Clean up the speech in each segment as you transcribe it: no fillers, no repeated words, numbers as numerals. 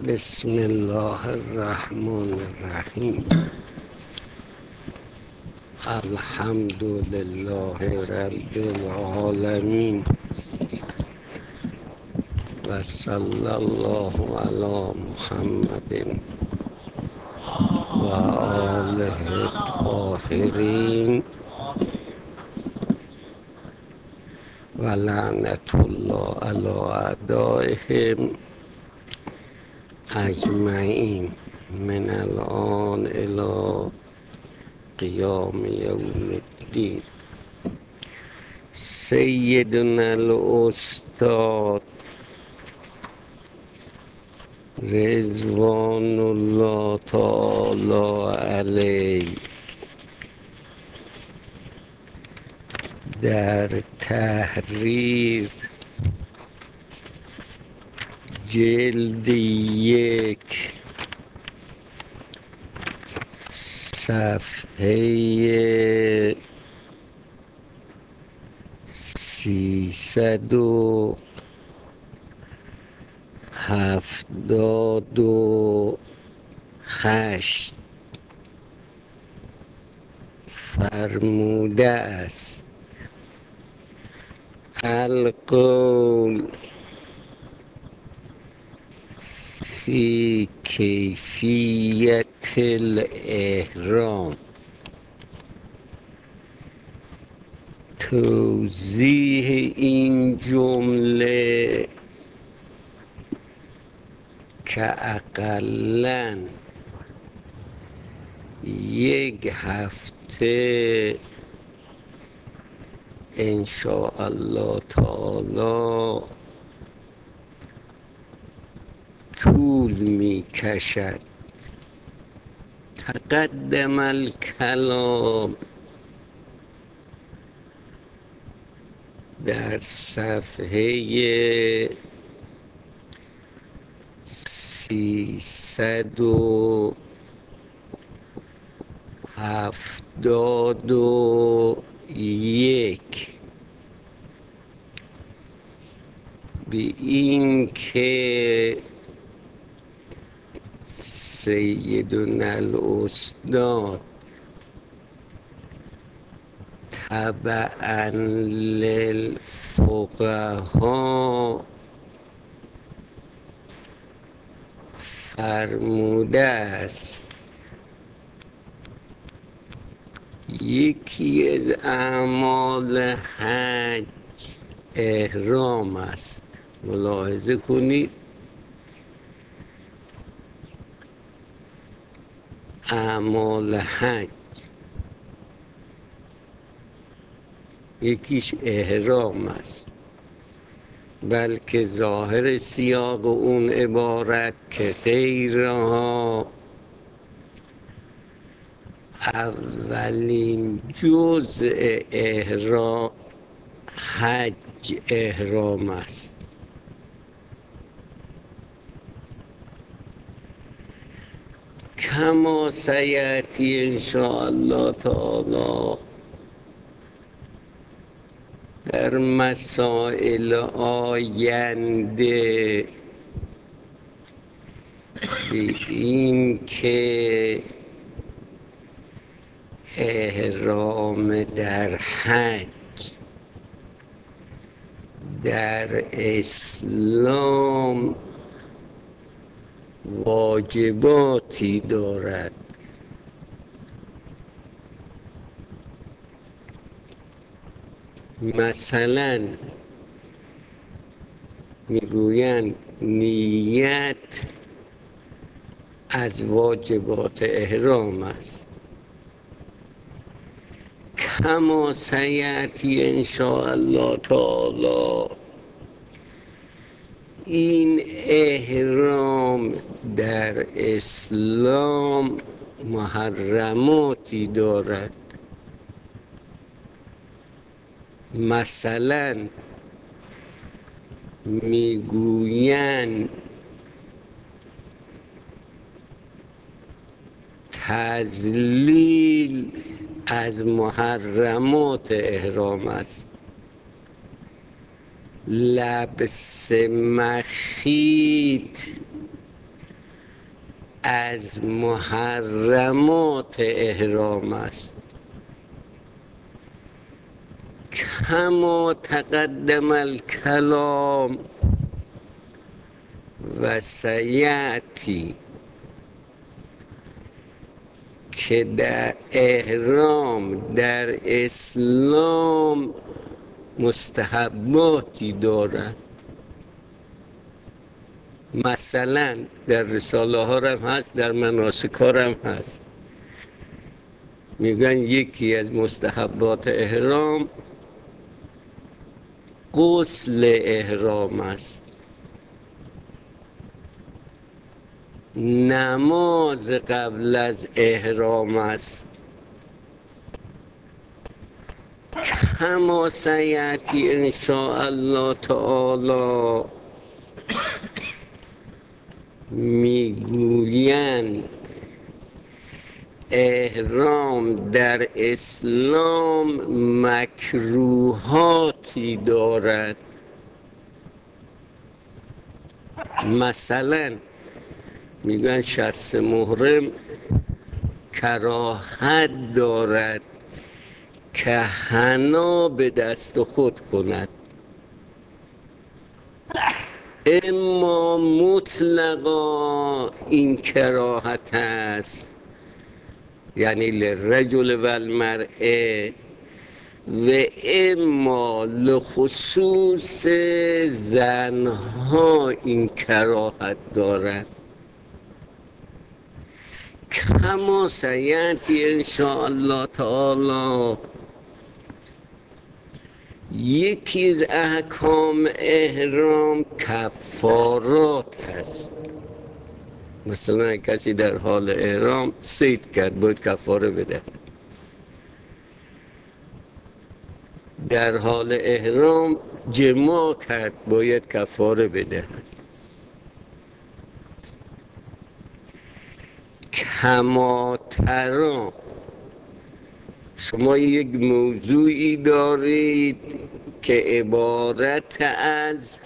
بسم الله الرحمن الرحیم. الحمد لله رب العالمین و صلی الله علی محمد و آله الطاهرین و لعنت الله علی اعدائهم اجمعین من الان الی قیام یوم الدین. سیدنا الاستاد رضوان الله تعالی علیه در تحریر جلد 1 صفحه 378 فرموده است: القول فی کیفیت الاحرام. توضیح این جمله که اقلاً 1 هفته انشاءالله تعالی طول می کشد. تقدم الکلام در صفحه 371 به این که سیدنا الاستاد تبعاً للفقها فرموده است یکی از اعمال حج احرام است. ملاحظه کنید، اعمال حج یکیش احرام است، بلکه ظاهر سیاق اون عبارت که غیرها اولین جزء احرام حج احرام است. کما سیأتی انشاءالله تعالی در مسائل آینده به این که احرام در حج در اسلام واجباتی دارد. مثلا میگویند نیت از واجبات احرام است. کما سیأتی انشاءالله تعالی این احرام در اسلام محرماتی دارد. مثلا میگویند تذلیل از محرمات احرام است. لبس مخیط از محرمات احرام است. کما تقدم الکلام و سیأتی که در احرام در اسلام مستحباتی دارد. مثلا در رساله ها هم هست، در مناسک ها هم هست. میگن یکی از مستحبات احرام غسل احرام است، نماز قبل از احرام است. کما سیأتی ان شاء الله تعالی، میگویند احرام در اسلام مکروهاتی دارد. مثلا میگن شخص محرم کراهت دارد که حنا به دست خود کند، اما مطلقا این کراهت است، یعنی للرجل و المرأه، و اما لخصوص زنها این کراهت دارد. کما سیأتی ان شاء الله تعالی، یکی از احکام احرام کفارات هست. مثلا کسی در حال احرام صید کرد، باید کفاره بده. در حال احرام جماع کرد، باید کفاره بده. کما ترا، شما یک موضوعی دارید که عبارت از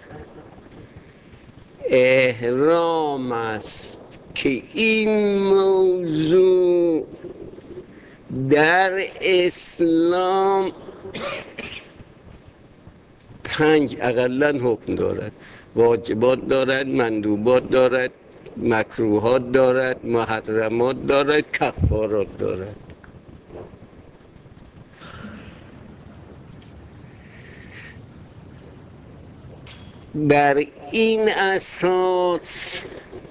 احرام است که این موضوع در اسلام 5 اقلاً حکم دارد. واجبات دارد، مندوبات دارد، مکروهات دارد، محرمات دارد، کفارات دارد. بر این اساس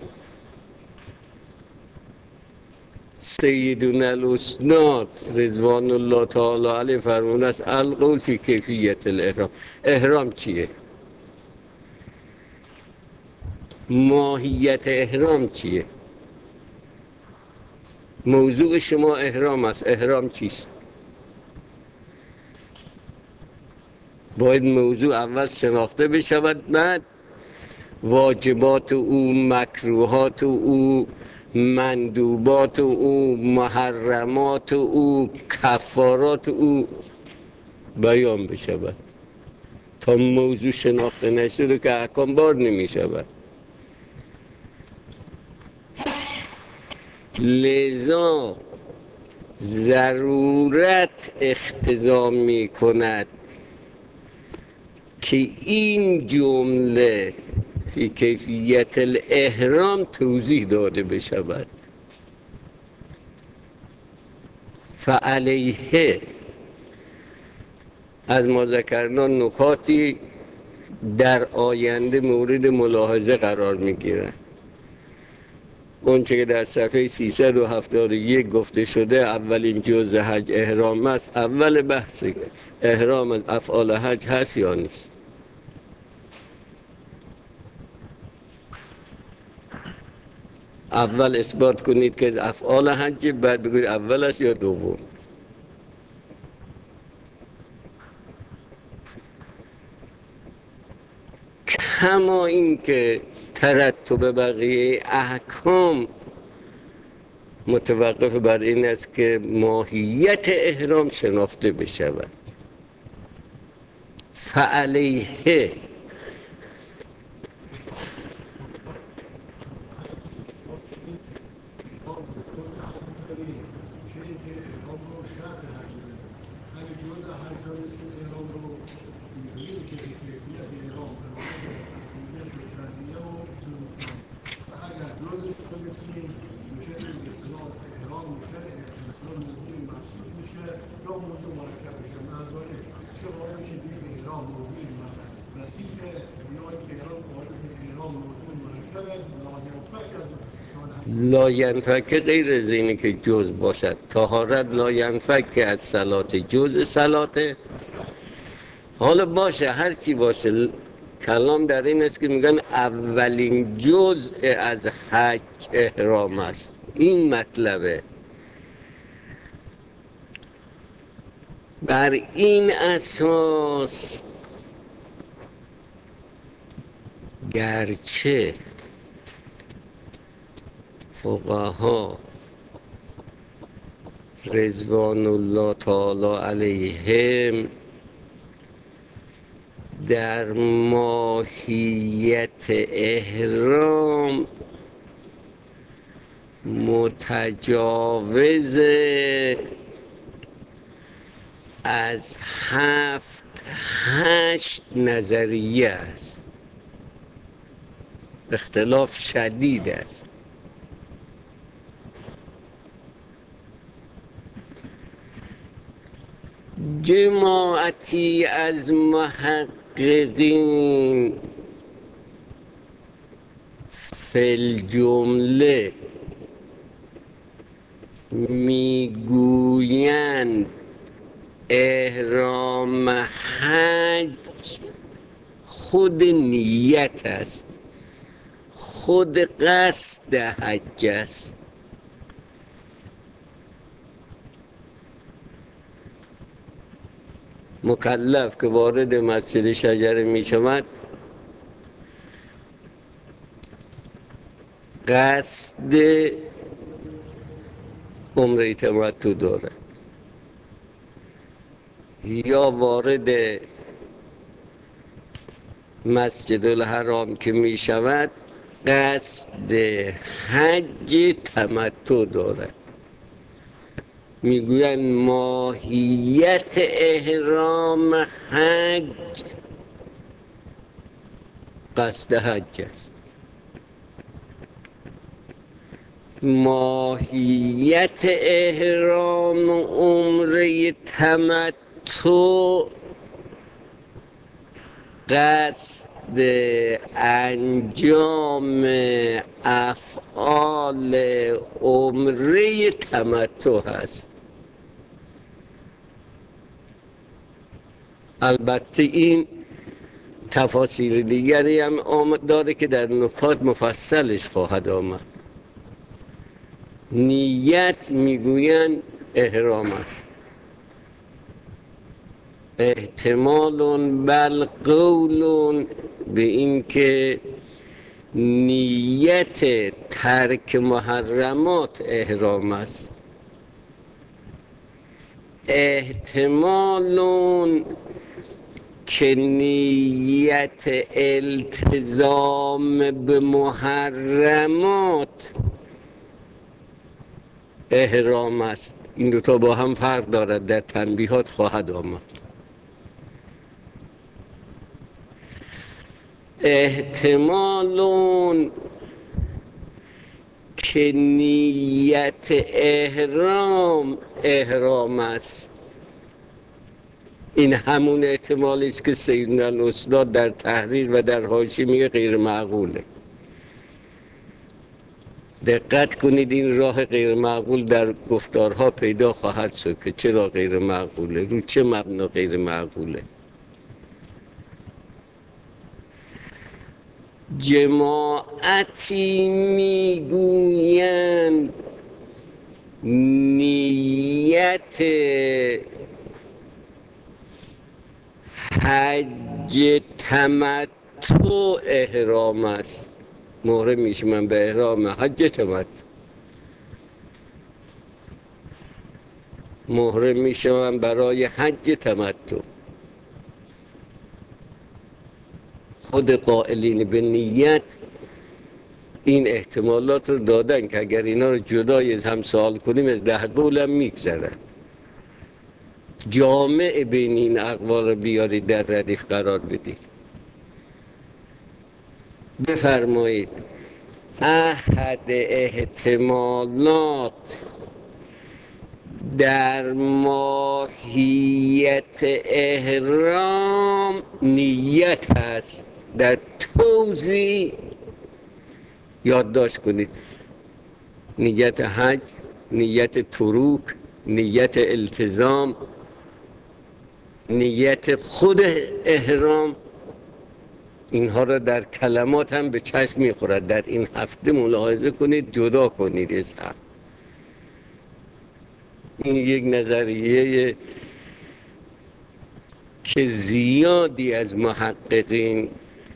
سیدنا الاستاد رضوان الله تعالی علیه فرموده است القول فی کیفیت الاحرام. احرام چیه؟ ماهیت احرام چیه؟ موضوع شما احرام است، احرام چیست؟ باید موضوع اول شناخته بشود، بعد واجبات او، مکروهات او، مندوبات او، محرمات او، کفارات او بیان بشود. تا موضوع شناخته نشده که احکام بار نمی شود. لذا ضرورت اقتضا می کند که این جمله فی کیفیت الاحرام توضیح داده بشود. فعلیه از ما ذکرنا نکاتی در آینده مورد ملاحظه قرار می گیرد. اونچه که در صفحه 371 گفته شده اولین جزء حج احرام است. اول بحث احرام از افعال حج هست یا نیست؟ اول اثبات کنید که از افعال حج، بعد بگوید اول است یا دوم. کما این که ترتب بقیه احکام متوقف بر این است که ماهیت احرام شناخته بشود. فعلیه چه اینکه احرام رو شرط حج بده. اگه جز حج دانست احرام رو اینجوری میشه که کیفیت احرام به مورد کیفیت تلبیه و نقصان و اگر جزش برسیم میشه اصطلاح احرام میشه اصطلاح موضوع مقصود میشه یا موضوع مرکب میشه. منظورش چه قائل میشه دیگه که احرام موضوع وسیعه یا اینکه احرام قائل میشه که احرام موضوع مرکبه لاینفک از لاینفک غیر از اینه که جز باشد. طهارت لاینفک از صلات، جز صلاته. حالا باشه هر چی باشه، کلام در این است که میگن اولین جزء از حج احرام است. این مطلبه. بر این اساس گرچه فقها رضوان الله تعالی علیهم در ماهیت احرام متجاوز از 7-8 نظریه است، اختلاف شدید است. جماعتی از محققین فی الجمله میگویند احرام حج خود نیت است، خود قصد حج است. مکلف که وارد مسجد شجره می شود قصد عمره تمتع داره، یا وارد مسجد الحرام که می شود قصد حج تمتع داره. میگویند ماهیت احرام حج قصد حج است. ماهیت احرام عمره تمتع قصد انجام افعال عمره تمتع هست. البته این تفاسیر دیگری هم داره که در نکات مفصلش خواهد آمد. نیت میگویند احرام است. احتمال بل قول به این که نیت ترک محرمات احرام است. احتمال که نیت التزام به محرمات احرام است. این دوتا با هم فرق دارد، در تنبیهات خواهد آمد. احتمال که نیت احرام است. این همون احتمالی است که سیدنا الاستاد در تحریر و در حاشیه میگه غیر معقوله. دقت کنید، این راه غیر معقول در گفتارها پیدا خواهد شد که چرا غیر معقوله، رو چه مبنا غیر معقوله. جماعتی میگویند نیت حج تمتع احرام است. محرم میشم به احرام حج تمتع، محرم میشم برای حج تمتع. خود قائلین به نیت این احتمالات رو دادن که اگر اینا رو جدای از هم سوال کنیم از 10 قول هم میگذرد. جامع بین این اقوال رو بیارید در ردیف قرار بدید. بفرمایید احد احتمالات در ماهیت احرام نیت هست. در توضیح یادداشت کنید: نیت حج، نیت تروک، نیت التزام، نیت خود احرام. اینها را در کلمات هم به چشم میخورد. در این هفته ملاحظه کنید، جدا کنید از هم. این یک نظریه که زیادی از محققین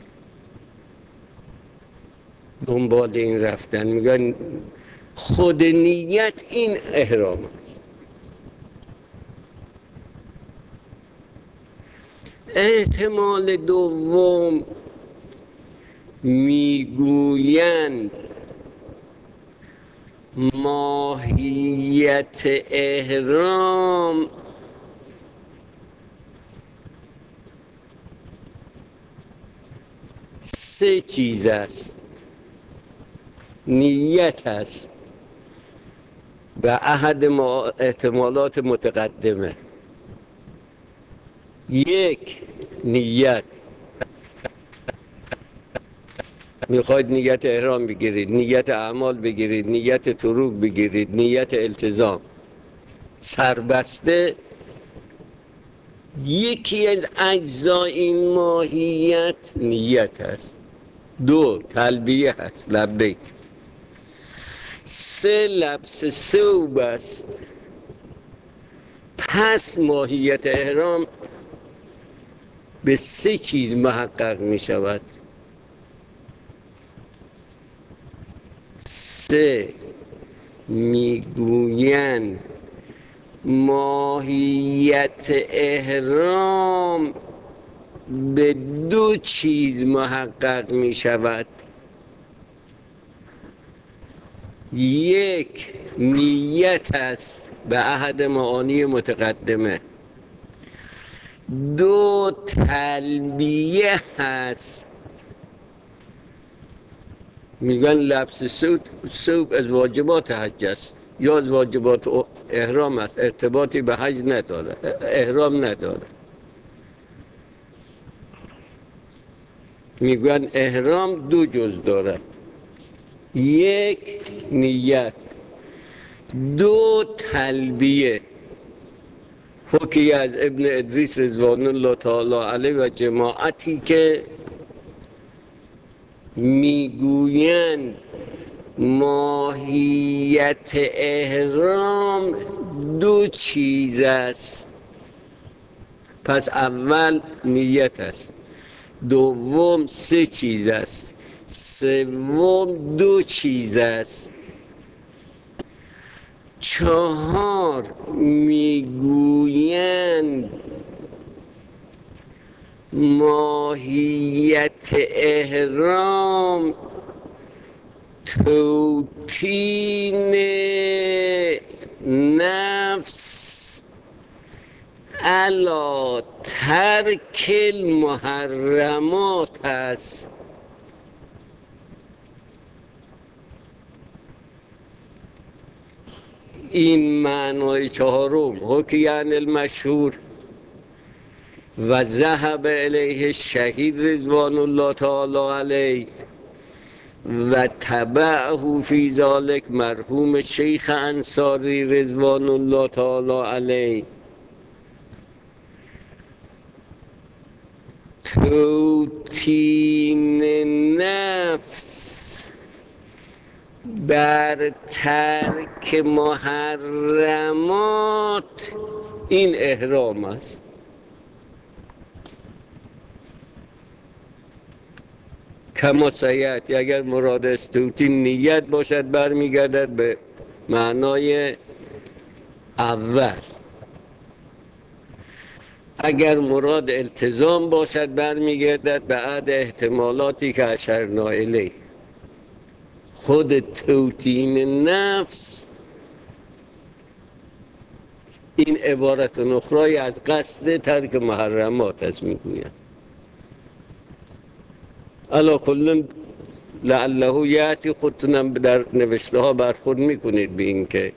دنبال این رفتن، میگن خود نیت این احرام است. احتمال دوم میگویند ماهیت احرام سه چیز است. نیت است و احد احتمالات متقدمه. یک، نیت. میخواید نیت احرام بگیرید، نیت اعمال بگیرید، نیت تروک بگیرید، نیت التزام، سربسته یکی از اجزای این ماهیت نیت است. دو، تلبیه هست، لبیک. سه، لبس ثوب است. پس ماهیت احرام به سه چیز محقق می شود. سه، میگویند ماهیت احرام به دو چیز محقق می شود. یک، نیت است به احد معانی متقدمه. دو، تلبیه هست. میگن لبس ثوب از واجبات حج است یا از واجبات احرام است، ارتباطی به حج نداره، احرام نداره. میگن احرام دو جز دارد: یک، نیت. دو، تلبیه. حکی از ابن ادریس رضوان الله تعالی علیه و جماعتی که میگویند ماهیت احرام دو چیز است. پس اول نیت است، دوم سه چیز است، سوم دو چیز است. چهار، میگویند ماهیت احرام توطین نفس علی ترک المحرمات است. این معنای چهارم حکی عن المشهور و ذهب الیه الشهید رضوان الله تعالی علیه و تبعه فی ذلک مرحوم شیخ انصاری رضوان الله تعالی علیه. توطین نفس بر ترک محرمات این احرام است. کما سیأتی، اگر مراد از توطین نیت باشد برمیگردد به معنای اول. اگر مراد التزام باشد برمیگردد به عد احتمالاتی که اشرنا الیه. خود توطین نفس این عبارت اخرای از قصد ترک محرمات است میگوید. علا کل لعله یأتی، خودتونم در نوشته ها برخورد میکنید به این که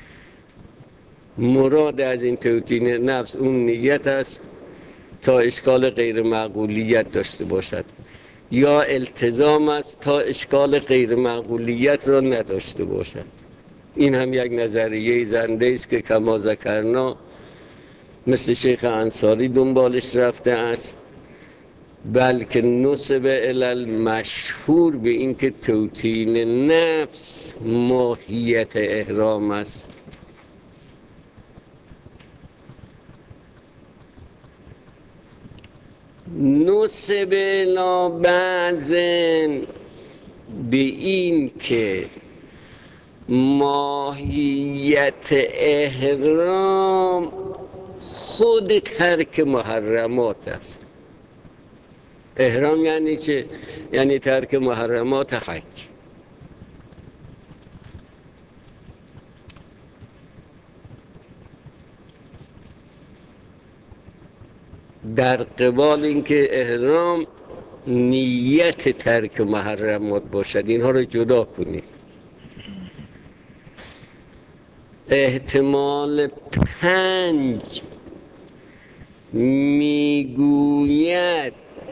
مراد از این توطین نفس اون نیت است تا اشکال غیر معقولیت داشته باشد، یا التزام است تا اشکال غیر معقولیت را نداشته باشد. این هم یک نظریه زنده است که کما ذکرنا مثل شیخ انصاری دنبالش رفته است، بلکه نسب الی مشهور به این که توطین نفس ماهیت احرام است. نسب الی بعضن به این که ماهیت احرام خود ترک محرمات است. احرام یعنی چه؟ یعنی ترک محرمات حج. در قبال اینکه احرام نیت ترک محرمات باشد، اینها رو جدا کنید. احتمال 5 میگوید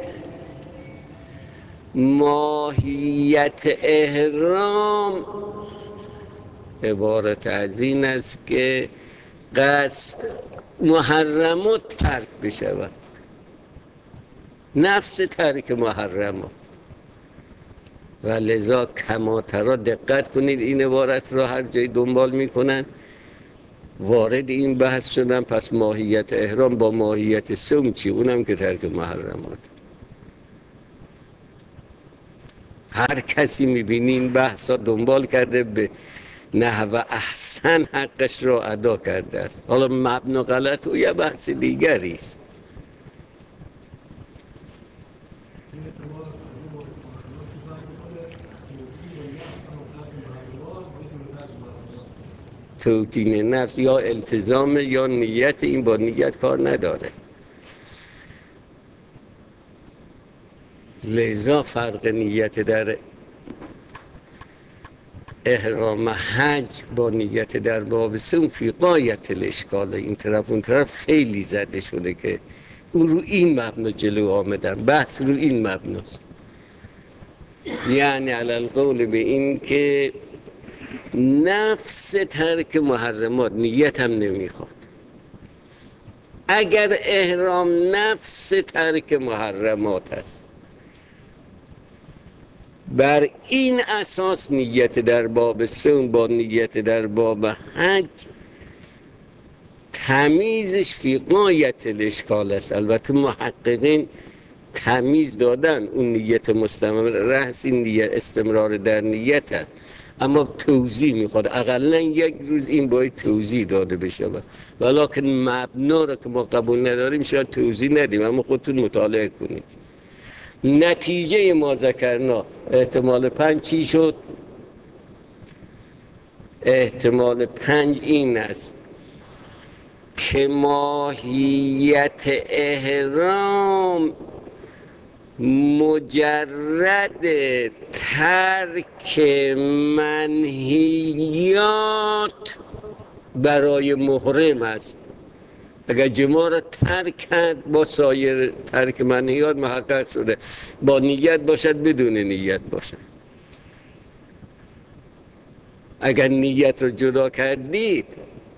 ماهیت احرام عبارت از این است که قصد محرمات ترک بشود، نفس ترک محرمات. و لذا کماترا دقت کنید این عبارت را هر جای دنبال میکنن وارد این بحث شدن، پس ماهیت احرام با ماهیت صوم چی؟ اونم که ترک محرمات. هر کسی میبینی این بحث ها دنبال کرده به نحو احسن حقش را ادا کرده است. حالا مبنا غلط و یه بحث دیگری است. توطین نفس یا التزام یا نیت، این با نیت کار نداره. لذا فرق نیت در احرام حج با نیت در باب صوم فی غایت الاشکال. این طرف اون طرف خیلی زده شده که اون رو این مبنا جلو آمدن، بحث رو این مبناست. یعنی علی القول به این که نفس ترک محرمات نیت هم نمیخواد. اگر احرام نفس ترک محرمات است، بر این اساس نیت در باب صوم با نیت در باب حج تمیزش فی غایت الاشکال است. البته محققین تمیز دادن اون نیت مستمر رأس، این نیت استمرار در نیت است، اما توضیح میخواد. اقلا یک روز این باید توضیح داده بشه، ولیکن مبنا را که ما قبول نداریم شاید توضیح ندیم، اما خودتون مطالعه کنید. نتیجه ما ذکرنا احتمال 5 چی شد؟ احتمال 5 این است که ماهیت احرام مجرد ترک منهیات برای محرم است. اگر جماع را ترک کرد با سایر ترک منهیات محقق شده، با نیت باشد بدون نیت باشد. اگر نیت را جدا کردید،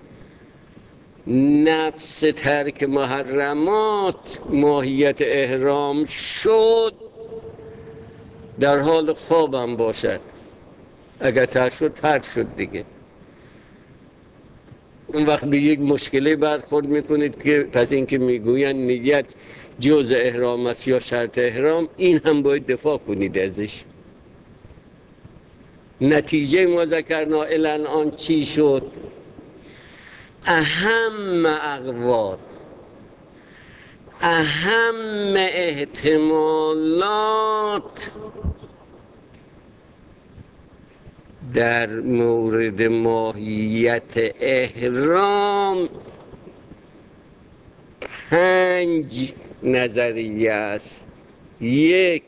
نفس ترک محرمات ماهیت احرام شد، در حال خوابم باشد. اگر ترک شد ترک شد دیگه. اون وقت به یک مشکلی برخورد میکنید که پس اینکه میگوین نیت جز احرام است یا شرط احرام، این هم باید دفاع کنید ازش. نتیجه ما ذکرنا الان چی شد؟ اهم اقوال، اهم احتمالات در مورد ماهیت احرام 5 نظریه است. 1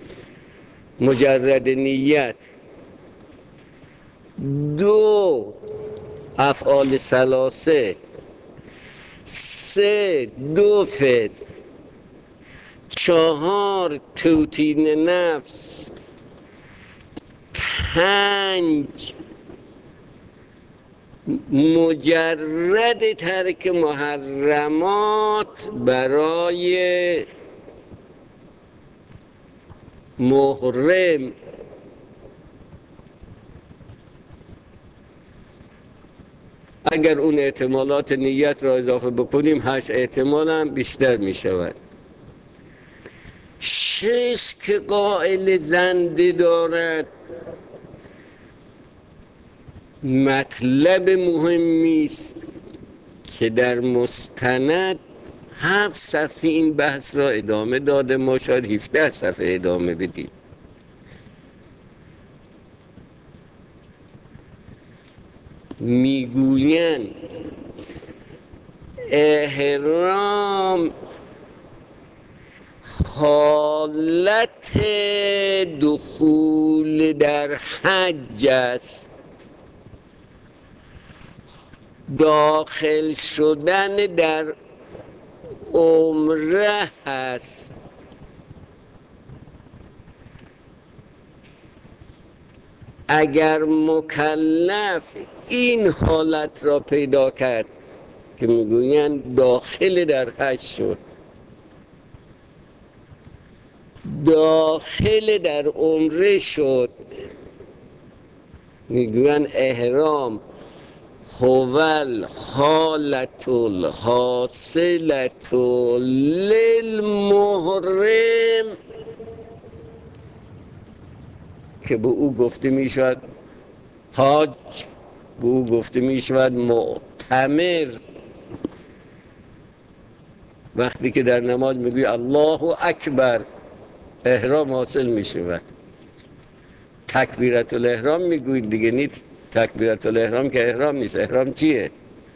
مجرد نیت، 2 افعال ثلاثه، 3 2 فعل، 4 توطین نفس، 5 مجرد ترک محرمات برای محرم. اگر اون احتمالات نیت را اضافه بکنیم 8 احتمال هم بیشتر می شود. 6 که قائل زنده دارد مطلب مهمی است که در مستند 7 صفحه این بحث را ادامه داده، ما شاید 17 صفحه ادامه بدیم. میگویند احرام حالت دخول در حج است، داخل شدن در عمره هست. اگر مکلف این حالت را پیدا کرد که میگویند داخل در حج شد، داخل در عمره شد، میگویند احرام هوال حالت الحاصلت للمحرم که به او گفته می شود حاج، به او گفته می شود معتمر. وقتی که در نماز میگوی الله اکبر احرام حاصل می شود. تکبیرت الاحرام میگوید دیگه، نیست تکبیرت الاحرام که احرام نیست. احرام چیه؟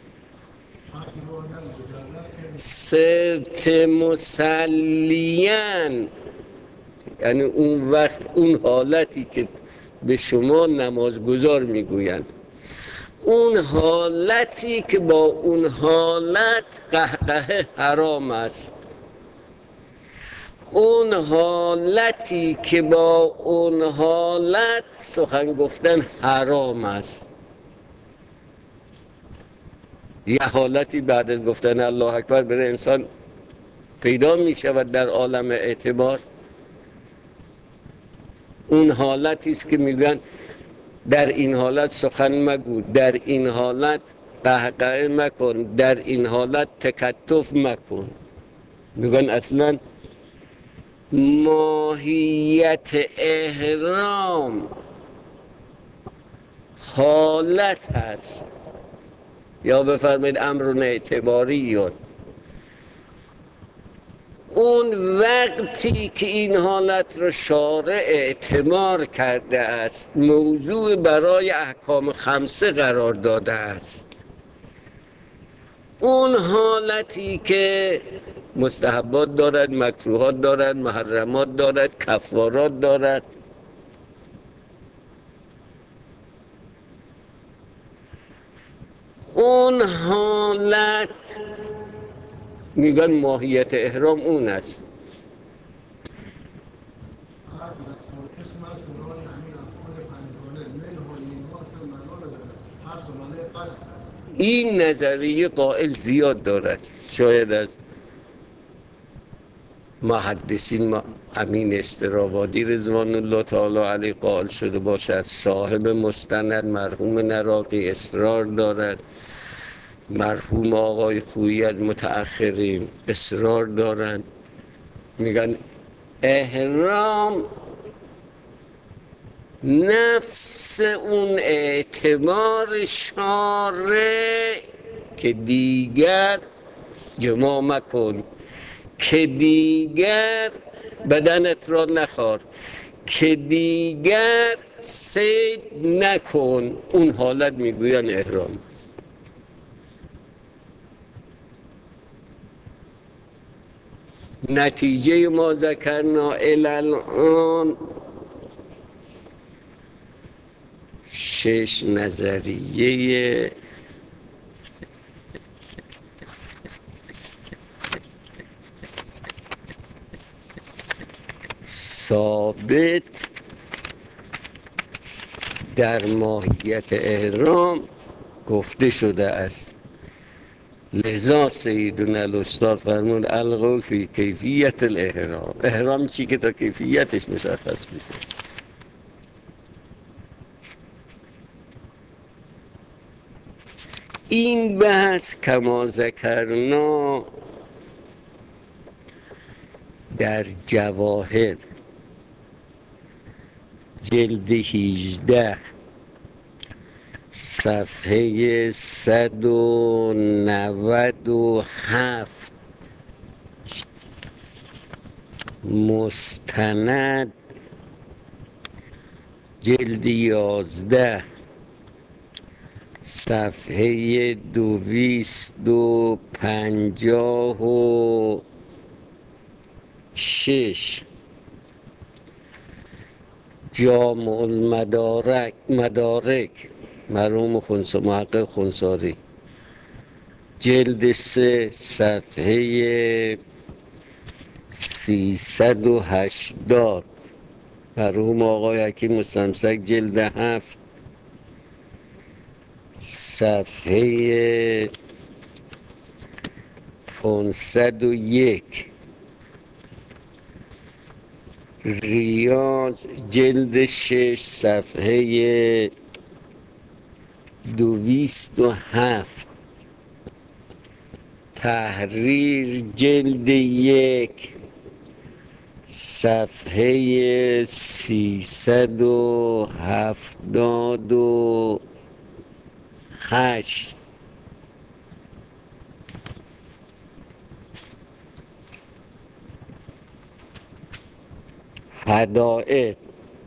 صرت مسلیان، یعنی اون وقت اون حالتی که به شما نمازگزار میگویند، اون حالتی که با اون حالت قهقه حرام است، اون حالتی که با اون حالت سخن گفتن حرام است. یه حالتی بعد از گفتن الله اکبر برای انسان پیدا می شود در عالم اعتبار. اون حالتی است که میگن در این حالت سخن مگو، در این حالت قهقه مکن، در این حالت تکتف مکن. میگن اصلا ماهیت احرام حالت هست، یا بفرمایید امر اعتباری. اون وقتی که این حالت رو شارع اعتبار کرده است، موضوع برای احکام 5 قرار داده است، اون حالتی که مستحبات دارد، مکروهات دارد، محرمات دارد، کفارات دارد، اون حالت میگن ماهیت احرام اون است. این نظریه قائل زیاد دارد. شاید از محدثین امین استرابادی رضوان الله تعالی علیه قائل شده باشد، صاحب مستند مرحوم نراقی اصرار دارد، مرحوم آقای خویی از متأخرین اصرار دارند. میگن احرام نفس اون اعتبار شارع که دیگر جماع مکن، که دیگر بدنت را نخار، که دیگر صید نکن، اون حالت میگوین احرام است. نتیجه ما ذکرنا الان 6 نظریه ثابت در ماهیت احرام گفته شده است. لذا سیدنا الاستاد فرمود القول فی کیفیت الاحرام. احرام چی که تا کیفیتش مشخص بشه. این بحث کما ذکرنا در جواهر جلد 18 صفحه 197 مستند جلد 11 صفحه 256 جامع المدارک مرحوم محقق خنساری جلد 3 صفحه 380 مرحوم آقای حکیم مستمسک جلد 7 صفحه 501 ریاض جلد 6 صفحه 207 تحریر جلد 1 صفحه 378 هدائر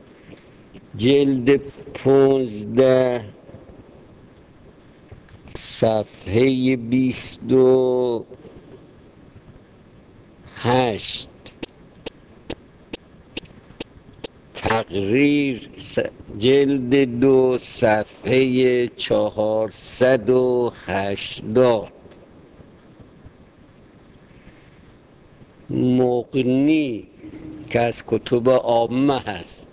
جلد 15 صفحه 28 تقریر جلد 2 صفحه 480 مغنی که از کتب عامه هست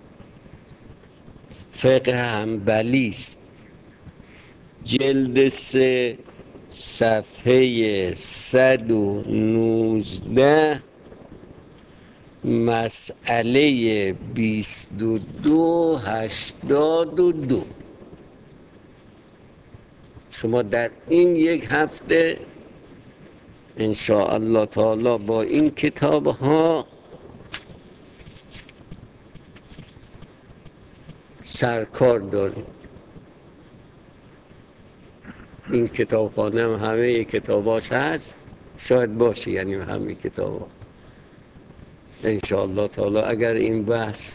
فقه حنبلی است جلد 3 صفحه 119 مسئله 2282 شما در این یک هفته ان شاء الله تعالی با این کتاب ها سرکار داریم. این کتابخانه هم همه کتاباش هست، شاید باشه، یعنی همه کتابا ان شاء الله تعالی. اگر این بحث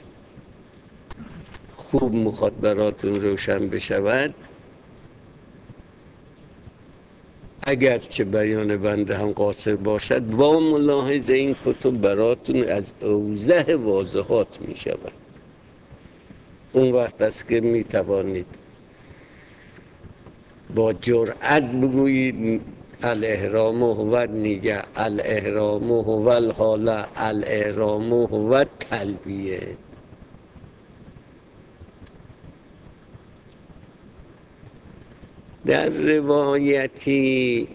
خوب مخاطباتون روشن بشود، اگرچه بیان بنده هم قاصر باشد، با ملاحظه این کتب براتون از اوضح واضحات می شود. اون وقت است که می توانید با جرأت بگویید الاحرام هو النیه، الاحرام هو الحاله، الاحرام هو التلبیه. در روایتی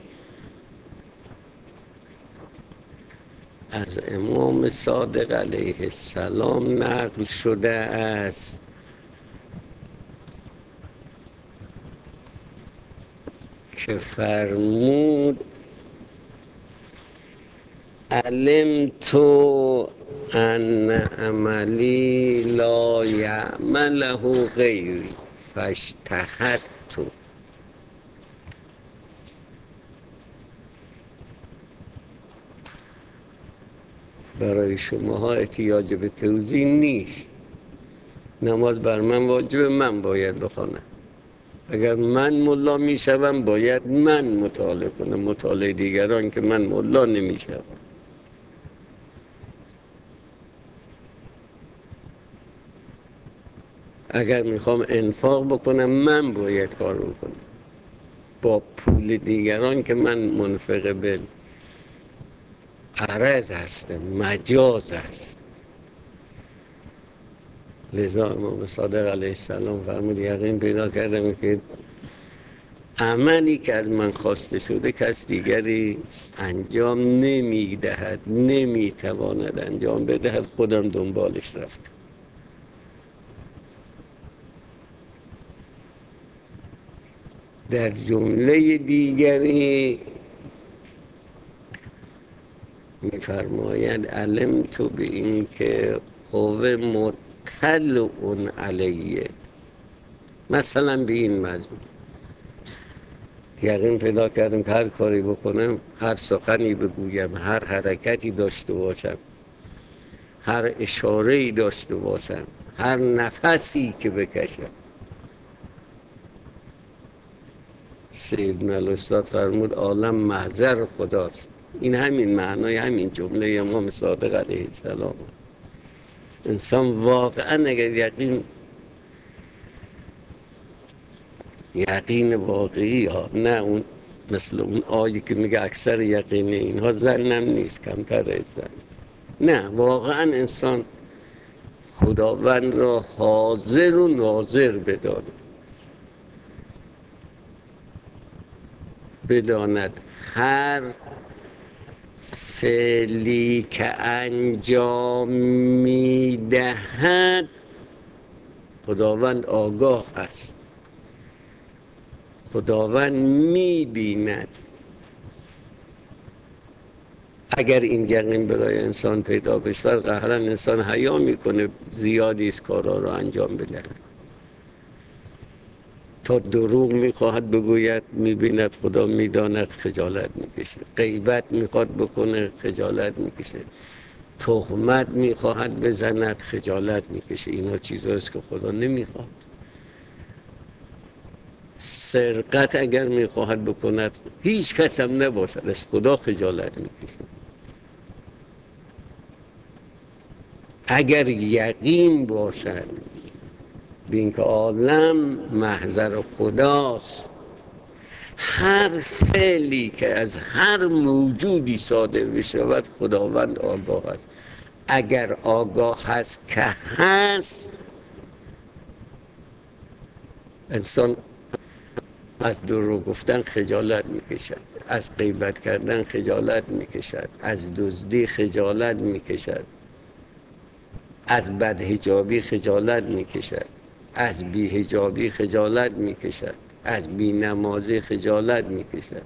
از امام صادق علیه السلام نقل شده است که فرمود علمت ان عملی لا یعمله غیری فاجتهدت. برای شماها احتیاج به توضیح نیست، نماز بر من واجبه، من باید بخوانم. اگر من ملا میشوم باید من مطالعه کنم، مطالعه دیگران که من ملا نمیشوم. اگر میخوام انفاق بکنم من باید کار بکنم، با پول دیگران که من منفق به عرض هستم، مجاز است. لذا امام صادق علیه السلام فرمود یقین پیدا کردم که عملی که از من خواسته شده کس دیگری انجام نمیدهد، نمیتواند انجام بدهد، خودم دنبالش رفتم. در جمله دیگری میفرماید علم تو به این که قوه مطلع علیه، مثلا به این مضمون یقین پیدا کردم که هر کاری بکنم، هر سخنی بگویم، هر حرکتی داشته باشم، هر اشاره‌ای داشته باشم، هر نفسی که بکشم، سیدنا الاستاد فرمود عالم محضر خداست. این همین معنای همین جمله امام صادق علیه السلام. انسان واقعا اگر یقین واقعی ها، نه اون مثل اون آیه که میگه اکثر یقین اینها زنم نیست، کمتر از زن، نه واقعا انسان خداوند را حاضر و ناظر بداند هر فعلی که انجام میدهد خداوند آگاه است، خداوند میبیند. اگر این یقین برای انسان پیدا بشه قهرا انسان حیا میکنه زیادی از کارا رو انجام بده. تا دروغ میخواهد بگوید میبیند خدا میداند، خجالت میکشه. غیبت میخواد بکنه خجالت میکشه. تهمت میخواهد بزند خجالت میکشه. اینا چیزهاست که خدا نمیخواد. سرقت اگر میخواهد بکند هیچ کس هم نباشد از خدا خجالت میکشه. اگر یقین باشد به اینکه عالم محضر خداست، هر فعلی که از هر موجودی صادر بشود خداوند آگاه است. اگر آگاه هست که هست، انسان از دروغ گفتن خجالت میکشد، از غیبت کردن خجالت میکشد، از دزدی خجالت میکشد، از بدحجابی خجالت میکشد، از بیحجابی خجالت میکشد، از بینمازی خجالت میکشد.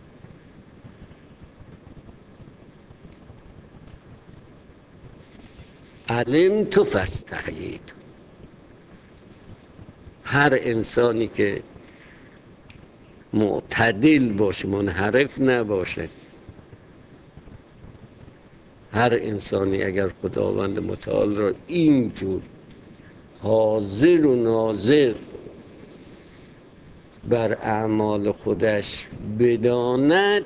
علمت فاستحییت. هر انسانی که معتدل باشه، منحرف نباشه، هر انسانی اگر خداوند متعال را اینجور حاضر و ناظر بر اعمال خودش بداند،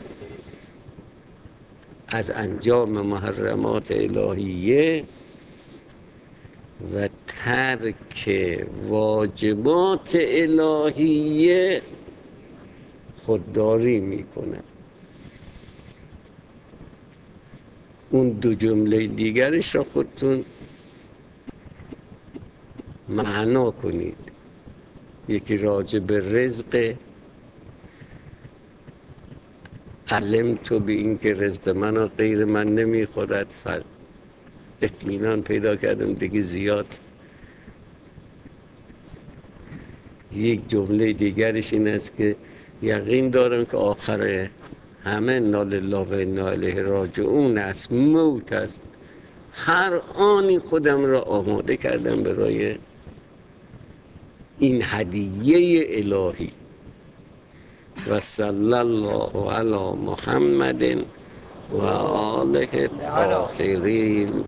از انجام محرمات الهیه و ترک واجبات الهیه خودداری میکنه. اون دو جمله دیگرش را خودتون معنا کنید. یکی راجع به رزق، علم تو به این که رزق من و غیر من نمیخورد، اطمینان پیدا کردم دیگه زیاد. یک جمله دیگرش این است که یقین دارم که آخر همه انا لله و انا الیه راجعون است، موت است. هر آنی خودم را آماده کردم برای این هدیه الهی. و صلی الله علی محمد و آله الطاهرین.